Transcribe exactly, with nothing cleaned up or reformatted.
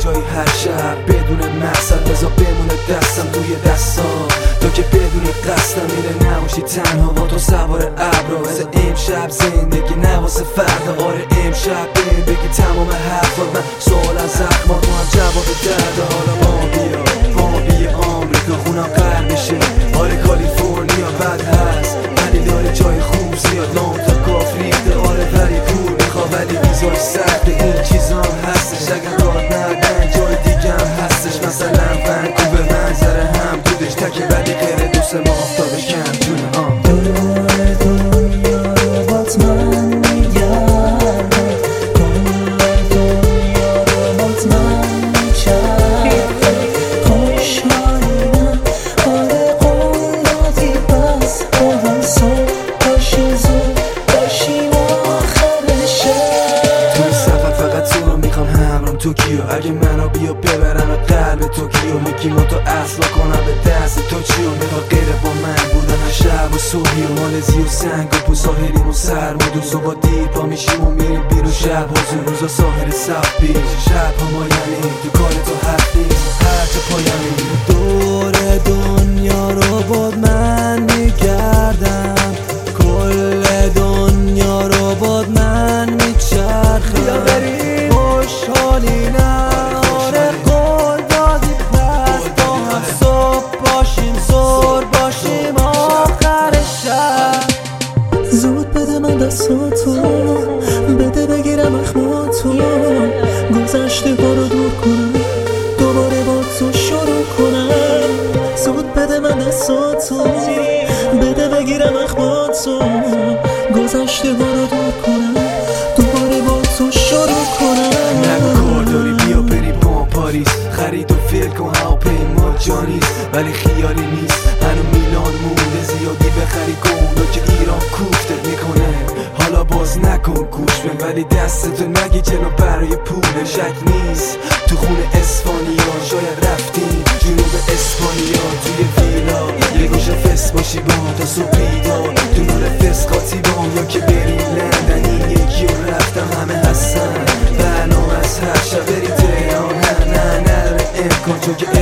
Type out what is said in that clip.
جایی هر شب بدون مقصد، بذار بمونه دستم توی دستام تو که بدون قصدم میره نباشی تنها با تو سوار ابرا. واسه امشب زندگی نه واسه فردا، آره امشب بهم بگی تمام حرفات، من سوال از زخمات تو هم جواب درده. حالا ما بیا ما بیا آمریکا خونم قلبشه، آره کالیفرنیا بد هست ولی داره جای خوب زیاد، لام تا کاف ریخته، آره ولی پول میخوا ولی ویزاش سخته. این چیزام هستش اگر راه ندن جای دیگه هم هستش، مثلا ونکوور منظره هم دودش تکه ولی غیر دوست ما آفتابش کم جونه. آم دور دنیا رو بات من میگردم، دور دنیا رو بات من میچرخم، خوشحالیم آره قول دادی بس با هم صبح باشیم زود باشیم آخر شب. توی سفر فقط تو رو میخوام همرام توکیو، اگه منو بیا ببرم قلب توکیو، میگی ما تو اصلا کنم به دست تو چیو، میخواد غیره با من بودن هر شب و صبحی و مالزی و سنگ و پو ساحلیم و سرم و دوز و با دیر پا میشیم و میریم بیرون شب حضور روزا ساحل سف بیش، شب ها مایمی تو کار تو حرف نیست هر چه پایمی. دور دنیا رو باد من میگردم، کل دنیا رو باد من میچرخم، خوشحالی نه آره قول دادی پس با هم صبح باشیم زور باشیم آخر شب. زود بده من دستاتو، بده بگیرم اخماتو، گذشته ها رو دور کنم دوباره با تو شروع کنم. زود بده من دستاتو، بده بگیرم اخماتو، گذشته ها رو دور کنم دوباره با تو شروع کنم. نگو کار داری بیا بریم با پاریس، خرید و فکر کن هواپیما جانیست ولی خیالی نیست، هنو میلان مونده زیادی بخری گوندا که ایران کوفتت میکنه. حالا باز نکن گوش به ولی دستتو نگی جلو برای پول شک نیست. تو خونه اسپانیا شاید رفتیم جنوب اسپانیا توی ویلا، یه گوشه فس باشی با تا صبح بیدار تو نور فسقاتی بام، یا که بری لندن این یکی رو رفتم همه هستن برنامه از هر شب بری تهران، نه نه نداره امکان چون که